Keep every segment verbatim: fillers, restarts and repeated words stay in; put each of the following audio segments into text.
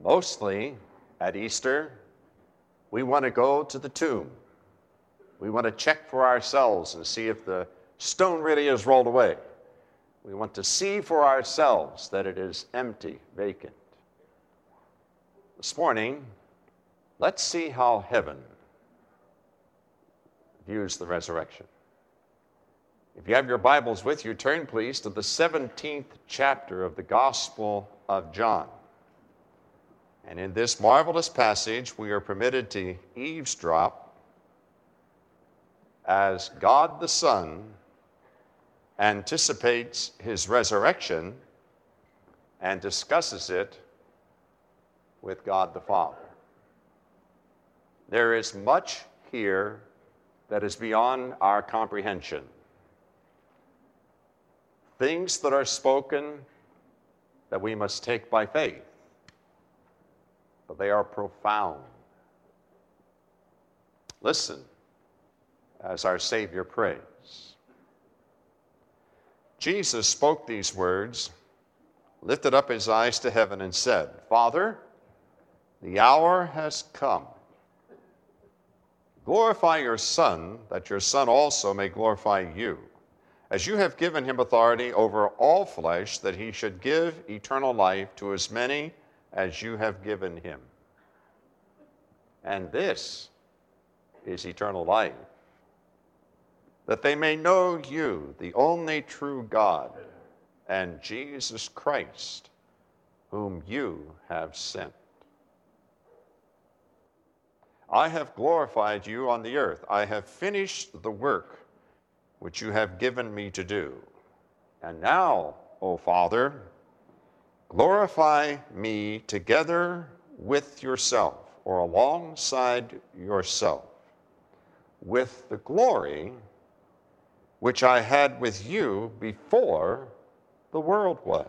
Mostly at Easter, we want to go to the tomb. We want to check for ourselves and see if the stone really is rolled away. We want to see for ourselves that it is empty, vacant. This morning, let's see how heaven views the resurrection. If you have your Bibles with you, turn please to the seventeenth chapter of the Gospel of John. And in this marvelous passage, we are permitted to eavesdrop as God the Son anticipates his resurrection and discusses it with God the Father. There is much here that is beyond our comprehension. Things that are spoken that we must take by faith, but they are profound. Listen as our Savior prays. Jesus spoke these words, lifted up his eyes to heaven, and said, Father, the hour has come. Glorify your Son, that your Son also may glorify you, as you have given him authority over all flesh, that he should give eternal life to as many as you have given him. And this is eternal life, that they may know you, the only true God, and Jesus Christ, whom you have sent. I have glorified you on the earth. I have finished the work which you have given me to do. And now, O Father, glorify me together with yourself, or alongside yourself, with the glory which I had with you before the world was.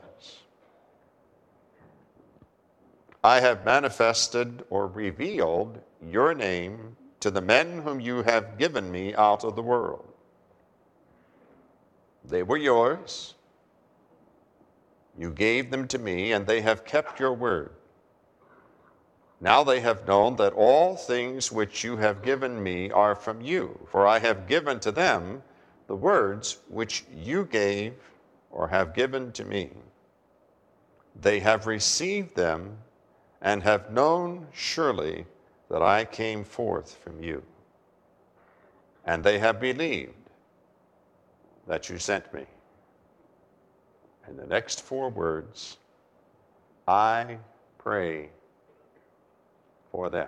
I have manifested or revealed your name to the men whom you have given me out of the world. They were yours. You gave them to me, and they have kept your word. Now they have known that all things which you have given me are from you, for I have given to them the words which you gave or have given to me. They have received them and have known surely that I came forth from you. And they have believed that you sent me. And the next four words, I pray for them.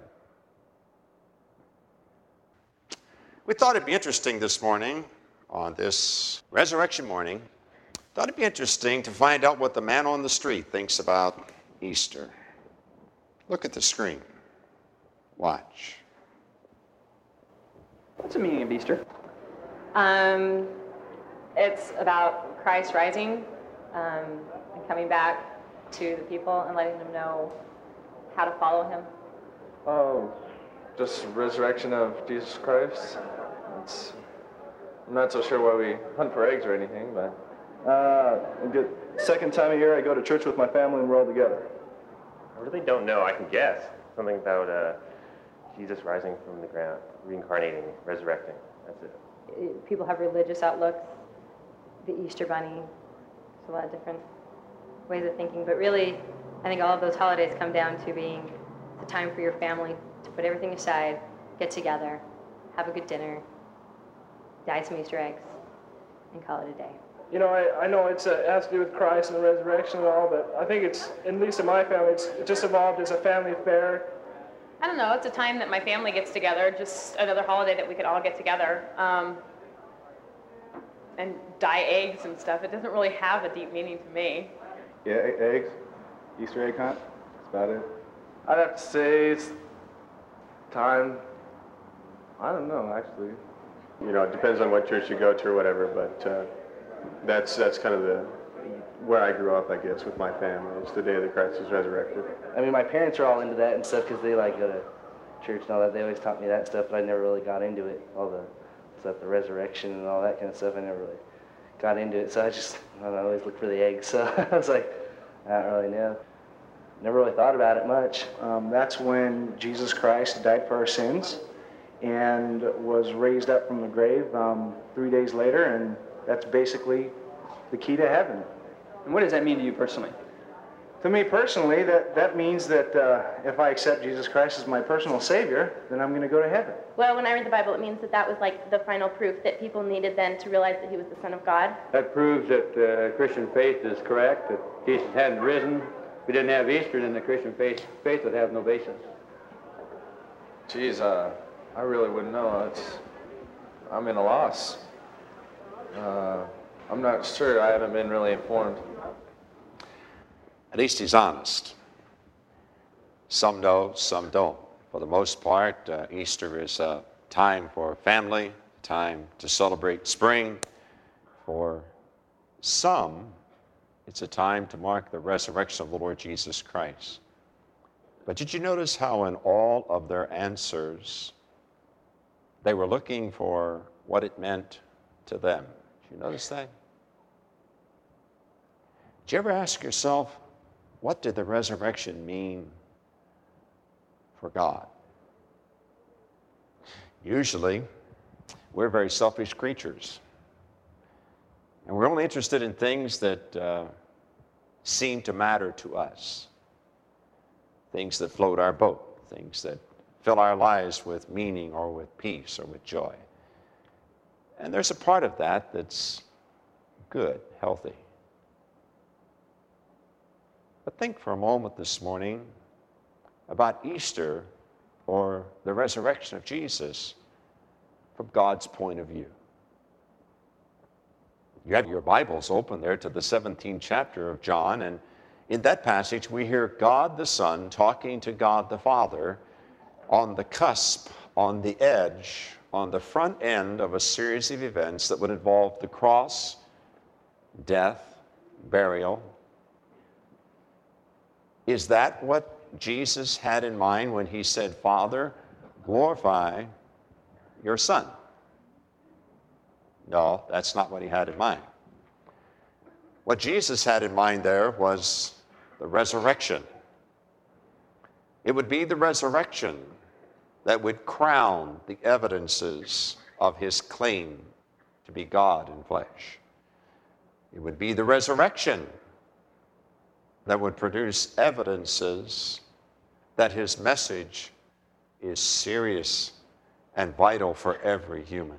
We thought it'd be interesting this morning, on this resurrection morning, thought it'd be interesting to find out what the man on the street thinks about Easter. Look at the screen. Watch. What's the meaning of Easter? Um, it's about Christ rising um, and coming back to the people and letting them know how to follow him. Oh, just resurrection of Jesus Christ. It's, I'm not so sure why we hunt for eggs or anything, but... Uh, the second time a year I go to church with my family and we're all together. I really don't know. I can guess. Something about uh, Jesus rising from the ground, reincarnating, resurrecting. That's it. People have religious outlooks. The Easter Bunny. There's a lot of different ways of thinking. But really, I think all of those holidays come down to being the time for your family to put everything aside, get together, have a good dinner, dye some Easter eggs, and call it a day. You know, I, I know it's uh, it has to do with Christ and the resurrection and all, but I think it's, at least in my family, it's it just evolved as a family affair. I don't know, it's a time that my family gets together, just another holiday that we could all get together um, and dye eggs and stuff. It doesn't really have a deep meaning to me. Yeah, eggs, Easter egg hunt, that's about it. I'd have to say it's time, I don't know, actually. You know, it depends on what church you go to or whatever, but uh, that's that's kind of the where I grew up, I guess, with my family. It's the day that Christ was resurrected. I mean, my parents are all into that and stuff because they like go to church and all that. They always taught me that stuff, but I never really got into it. All the stuff, the resurrection and all that kind of stuff, I never really got into it. So I just, I don't know, I always look for the eggs. So I was like, I don't really know. never really thought about it much. Um, that's when Jesus Christ died for our sins and was raised up from the grave um, three days later, and that's basically the key to heaven. And what does that mean to you personally? To me personally, that, that means that uh, if I accept Jesus Christ as my personal Savior, then I'm going to go to heaven. Well, when I read the Bible, it means that that was like the final proof that people needed then to realize that he was the Son of God. That proves that uh, Christian faith is correct, that Jesus hadn't risen. If we didn't have Easter, then the Christian faith, faith would have no basis. Geez, uh, I really wouldn't know. It's, I'm in a loss. Uh, I'm not sure. I haven't been really informed. At least he's honest. Some know, some don't. For the most part, uh, Easter is a time for family, time to celebrate spring. For some, it's a time to mark the resurrection of the Lord Jesus Christ. But did you notice how in all of their answers, they were looking for what it meant to them? Did you notice that? Did you ever ask yourself, what did the resurrection mean for God? Usually, we're very selfish creatures. And we're only interested in things that uh, seem to matter to us. Things that float our boat. Things that fill our lives with meaning or with peace or with joy. And there's a part of that that's good, healthy. But think for a moment this morning about Easter or the resurrection of Jesus from God's point of view. You have your Bibles open there to the seventeenth chapter of John, and in that passage we hear God the Son talking to God the Father on the cusp, on the edge, on the front end of a series of events that would involve the cross, death, burial. Is that what Jesus had in mind when he said, Father, glorify your Son? No, that's not what he had in mind. What Jesus had in mind there was the resurrection. It would be the resurrection that would crown the evidences of his claim to be God in flesh. It would be the resurrection that would produce evidences that his message is serious and vital for every human.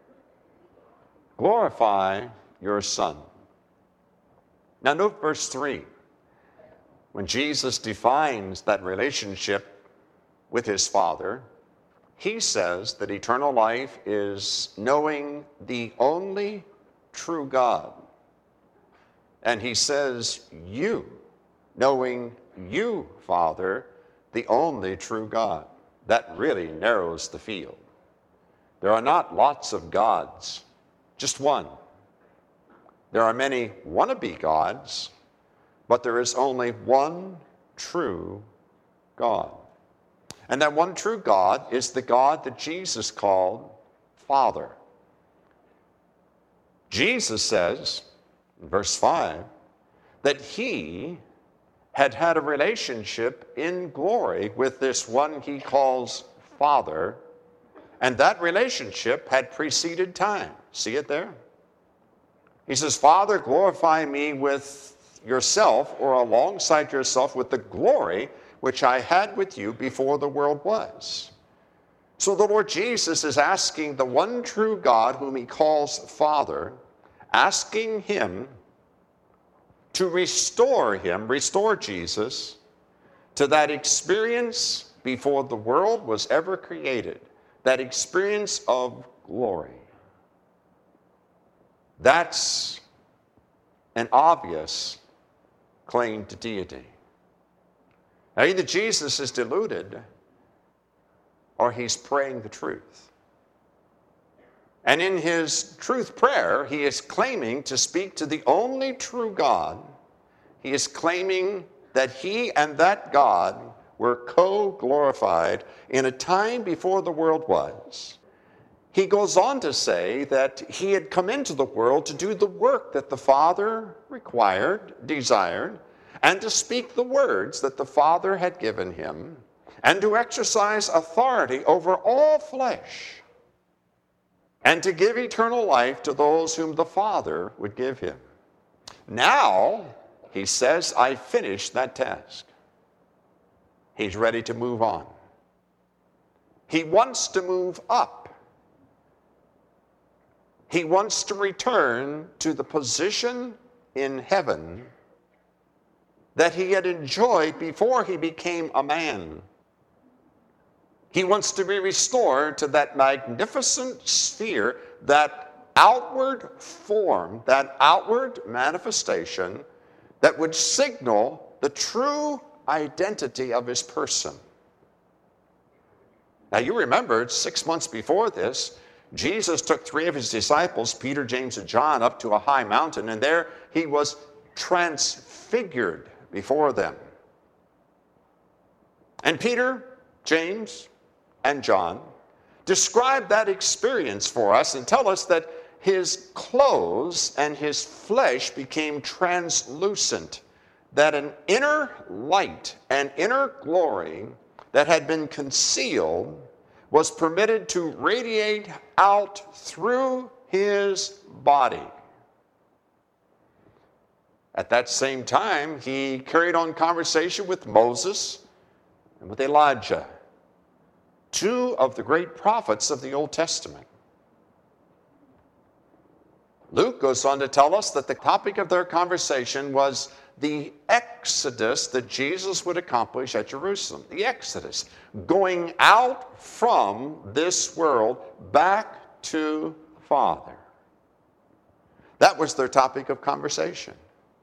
Glorify your Son. Now note verse three. When Jesus defines that relationship with his Father, he says that eternal life is knowing the only true God. And he says, you, knowing you, Father, the only true God. That really narrows the field. There are not lots of gods, just one. There are many wannabe gods, but there is only one true God. And that one true God is the God that Jesus called Father. Jesus says, in verse five, that he had had a relationship in glory with this one he calls Father, and that relationship had preceded time. See it there? He says, Father, glorify me with yourself, or alongside yourself, with the glory which I had with you before the world was. So the Lord Jesus is asking the one true God, whom he calls Father, asking him to restore him, restore Jesus, to that experience before the world was ever created, that experience of glory. That's an obvious claim to deity. Now, either Jesus is deluded or he's praying the truth. And in his truth prayer, he is claiming to speak to the only true God. He is claiming that he and that God were co-glorified in a time before the world was. He goes on to say that he had come into the world to do the work that the Father required, desired, and to speak the words that the Father had given him, and to exercise authority over all flesh, and to give eternal life to those whom the Father would give him. Now, he says, I finished that task. He's ready to move on. He wants to move up. He wants to return to the position in heaven that he had enjoyed before he became a man. He wants to be restored to that magnificent sphere, that outward form, that outward manifestation that would signal the true identity of his person. Now you remember, six months before this, Jesus took three of his disciples, Peter, James, and John, up to a high mountain, and there he was transfigured before them. And Peter, James, and John describe that experience for us and tell us that his clothes and his flesh became translucent, that an inner light, an inner glory that had been concealed was permitted to radiate out through his body. At that same time, he carried on conversation with Moses and with Elijah, two of the great prophets of the Old Testament. Luke goes on to tell us that the topic of their conversation was the exodus that Jesus would accomplish at Jerusalem. The exodus, going out from this world back to the Father. That was their topic of conversation.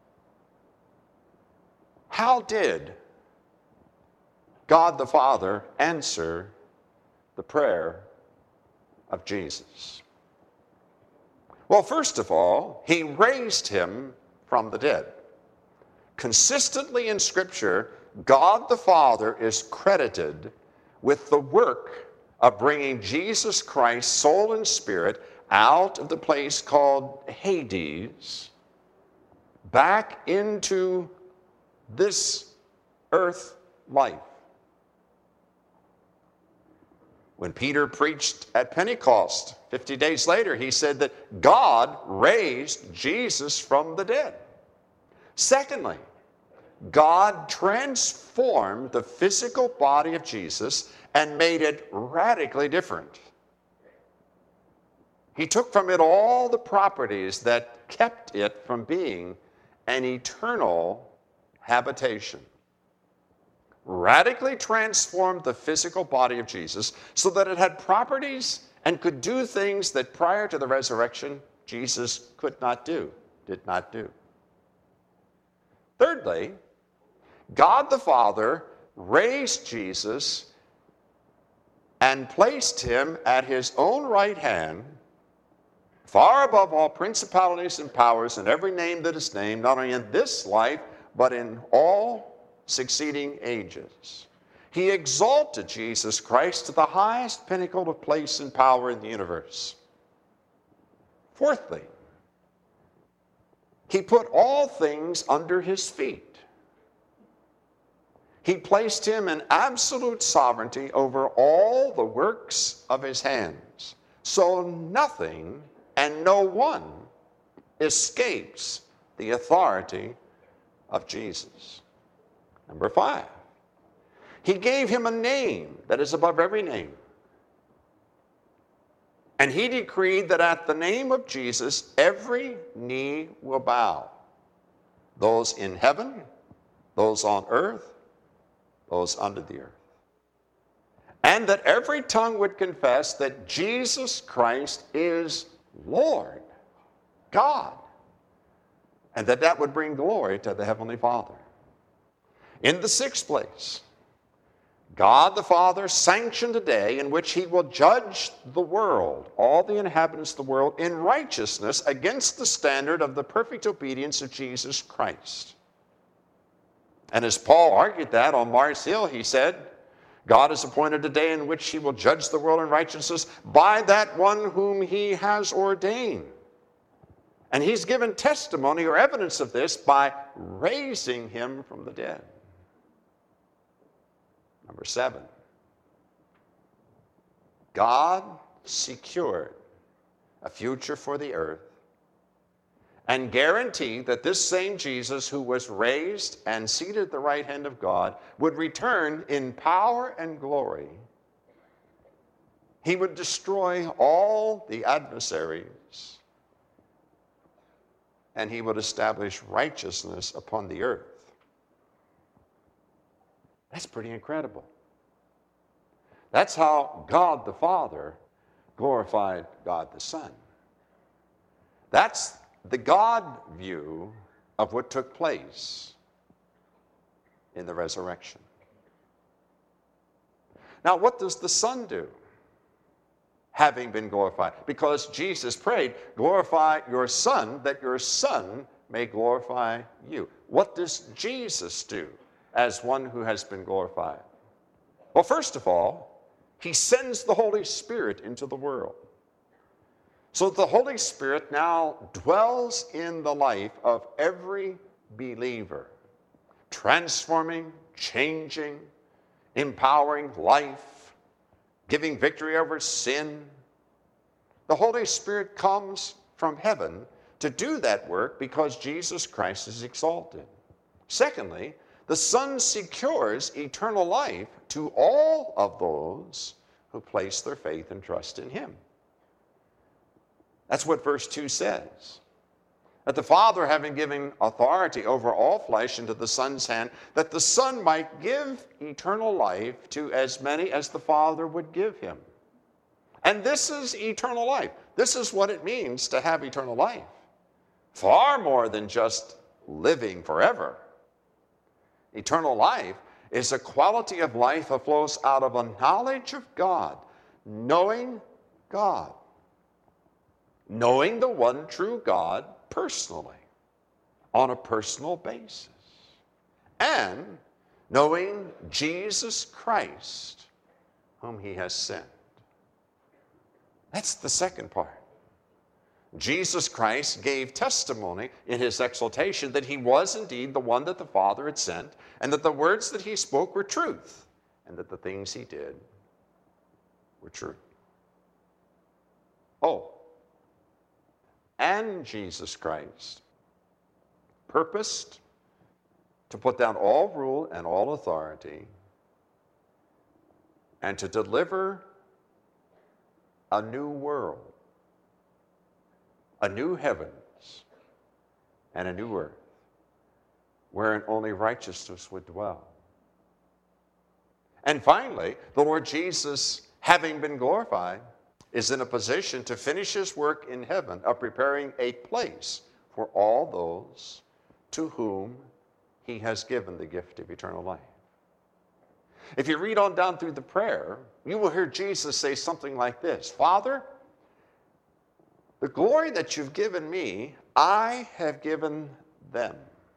How did God the Father answer the prayer of Jesus? Well, first of all, he raised him from the dead. Consistently in Scripture, God the Father is credited with the work of bringing Jesus Christ, soul and spirit, out of the place called Hades, back into this earth life. When Peter preached at Pentecost, fifty days later, he said that God raised Jesus from the dead. Secondly, God transformed the physical body of Jesus and made it radically different. He took from it all the properties that kept it from being an eternal habitation. Radically transformed the physical body of Jesus so that it had properties and could do things that prior to the resurrection Jesus could not do, did not do. Thirdly, God the Father raised Jesus and placed him at his own right hand, far above all principalities and powers and every name that is named, not only in this life, but in all succeeding ages. He exalted Jesus Christ to the highest pinnacle of place and power in the universe. Fourthly, he put all things under his feet. He placed him in absolute sovereignty over all the works of his hands. So nothing and no one escapes the authority of Jesus. Number five, he gave him a name that is above every name. And he decreed that at the name of Jesus, every knee will bow. Those in heaven, those on earth, those under the earth. And that every tongue would confess that Jesus Christ is Lord, God. And that that would bring glory to the Heavenly Father. In the sixth place, God the Father sanctioned a day in which he will judge the world, all the inhabitants of the world, in righteousness against the standard of the perfect obedience of Jesus Christ. And as Paul argued that on Mars Hill, he said, God has appointed a day in which he will judge the world in righteousness by that one whom he has ordained. And he's given testimony or evidence of this by raising him from the dead. Number seven, God secured a future for the earth and guaranteed that this same Jesus who was raised and seated at the right hand of God would return in power and glory. He would destroy all the adversaries, and he would establish righteousness upon the earth. That's pretty incredible. That's how God the Father glorified God the Son. That's the God view of what took place in the resurrection. Now, what does the Son do, having been glorified? Because Jesus prayed, glorify your Son, that your Son may glorify you. What does Jesus do as one who has been glorified? Well, first of all, he sends the Holy Spirit into the world. So the Holy Spirit now dwells in the life of every believer, transforming, changing, empowering life, giving victory over sin. The Holy Spirit comes from heaven to do that work because Jesus Christ is exalted. Secondly, the Son secures eternal life to all of those who place their faith and trust in him. That's what verse two says. That the Father, having given authority over all flesh into the Son's hand, that the Son might give eternal life to as many as the Father would give him. And this is eternal life. This is what it means to have eternal life. Far more than just living forever. Eternal life is a quality of life that flows out of a knowledge of God, knowing God. Knowing the one true God personally, on a personal basis, and knowing Jesus Christ, whom he has sent. That's the second part. Jesus Christ gave testimony in his exaltation that he was indeed the one that the Father had sent, and that the words that he spoke were truth, and that the things he did were true. Oh, and Jesus Christ purposed to put down all rule and all authority and to deliver a new world, a new heavens and a new earth, wherein only righteousness would dwell. And finally, the Lord Jesus, having been glorified, is in a position to finish his work in heaven of preparing a place for all those to whom he has given the gift of eternal life. If you read on down through the prayer, you will hear Jesus say something like this: Father, the glory that you've given me, I have given them.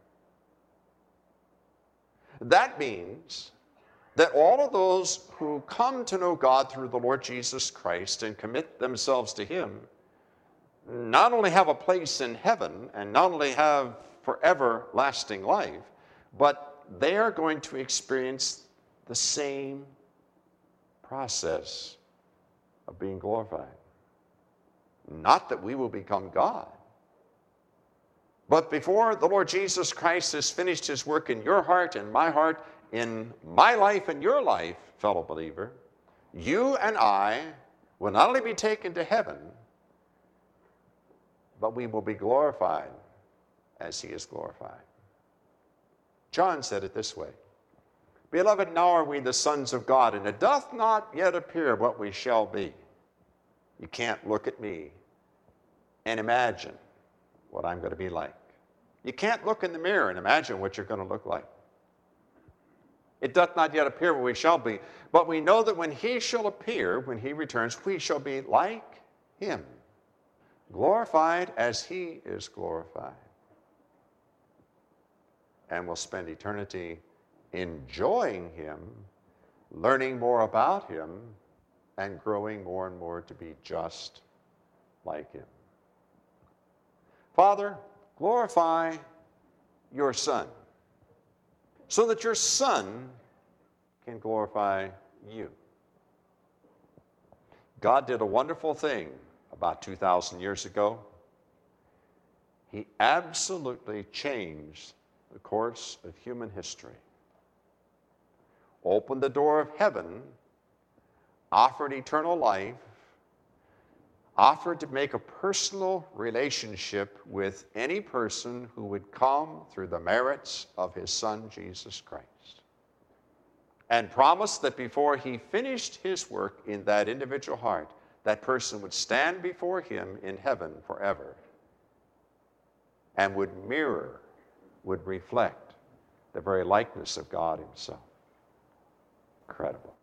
That means that all of those who come to know God through the Lord Jesus Christ and commit themselves to him not only have a place in heaven and not only have forever lasting life, but they are going to experience the same process of being glorified. Not that we will become God, but before the Lord Jesus Christ has finished his work in your heart and my heart, in my life and your life, fellow believer, you and I will not only be taken to heaven, but we will be glorified as he is glorified. John said it this way: Beloved, now are we the sons of God, and it doth not yet appear what we shall be. You can't look at me and imagine what I'm going to be like. You can't look in the mirror and imagine what you're going to look like. It doth not yet appear what we shall be, but we know that when he shall appear, when he returns, we shall be like him, glorified as he is glorified. And we'll spend eternity enjoying him, learning more about him, and growing more and more to be just like him. Father, glorify your Son, so that your Son can glorify you. God did a wonderful thing about two thousand years ago. He absolutely changed the course of human history, opened the door of heaven, offered eternal life, offered to make a personal relationship with any person who would come through the merits of his Son, Jesus Christ, and promised that before he finished his work in that individual heart, that person would stand before him in heaven forever and would mirror, would reflect the very likeness of God himself. Incredible.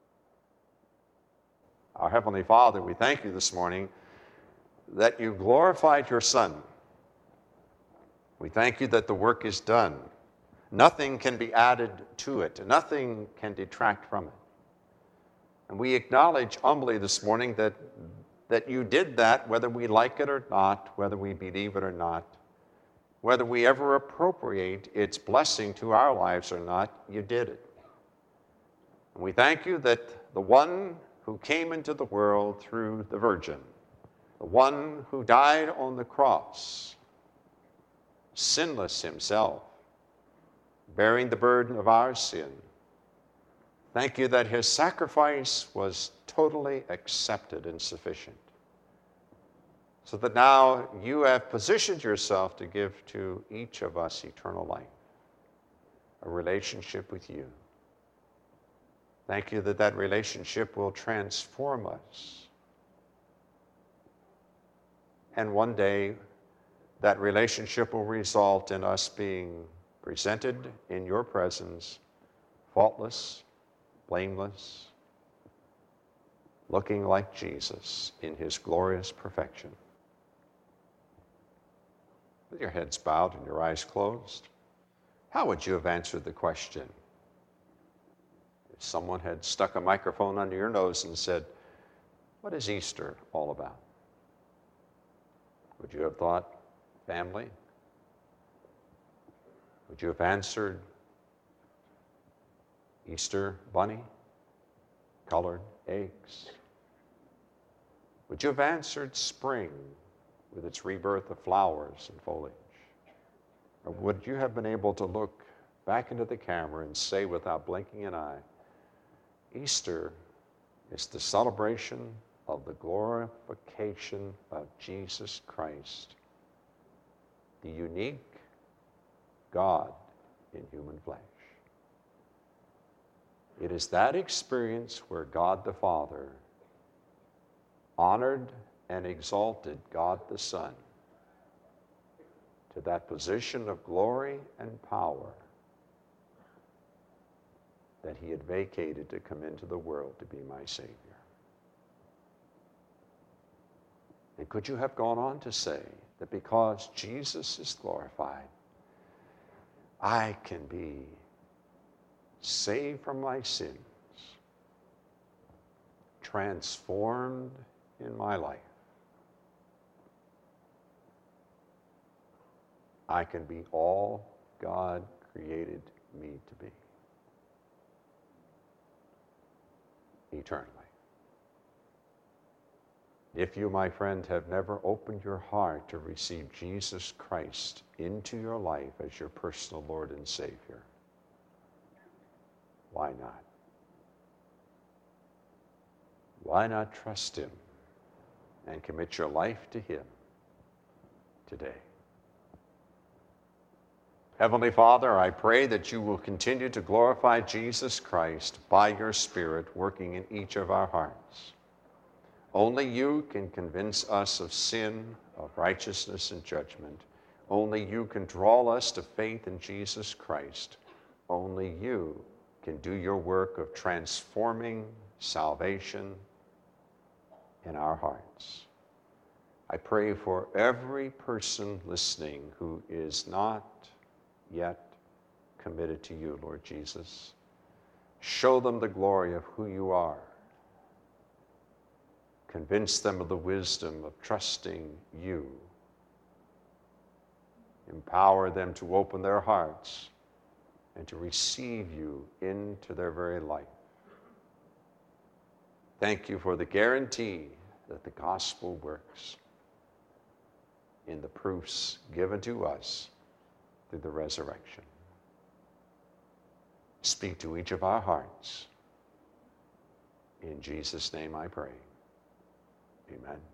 Our Heavenly Father, we thank you this morning that you glorified your Son. We thank you that the work is done. Nothing can be added to it. Nothing can detract from it. And we acknowledge humbly this morning that, that you did that, whether we like it or not, whether we believe it or not, whether we ever appropriate its blessing to our lives or not, you did it. And we thank you that the one who came into the world through the Virgin, the one who died on the cross, sinless himself, bearing the burden of our sin. Thank you that his sacrifice was totally accepted and sufficient, so that now you have positioned yourself to give to each of us eternal life, a relationship with you. Thank you that that relationship will transform us. And one day, that relationship will result in us being presented in your presence, faultless, blameless, looking like Jesus in his glorious perfection. With your heads bowed and your eyes closed, how would you have answered the question if someone had stuck a microphone under your nose and said, "What is Easter all about?" Would you have thought, family? Would you have answered, Easter bunny, colored eggs? Would you have answered spring with its rebirth of flowers and foliage? Or would you have been able to look back into the camera and say without blinking an eye, Easter is the celebration of the glorification of Jesus Christ, the unique God in human flesh. It is that experience where God the Father honored and exalted God the Son to that position of glory and power that he had vacated to come into the world to be my Savior. And could you have gone on to say that because Jesus is glorified, I can be saved from my sins, transformed in my life. I can be all God created me to be eternally. If you, my friend, have never opened your heart to receive Jesus Christ into your life as your personal Lord and Savior, why not? Why not trust him and commit your life to him today? Heavenly Father, I pray that you will continue to glorify Jesus Christ by your Spirit working in each of our hearts. Only you can convince us of sin, of righteousness and judgment. Only you can draw us to faith in Jesus Christ. Only you can do your work of transforming salvation in our hearts. I pray for every person listening who is not yet committed to you, Lord Jesus. Show them the glory of who you are. Convince them of the wisdom of trusting you Empower them to open their hearts and to receive you into their very life. Thank you for the guarantee that the gospel works in the proofs given to us through the resurrection. Speak to each of our hearts. In Jesus' name I pray. Amen.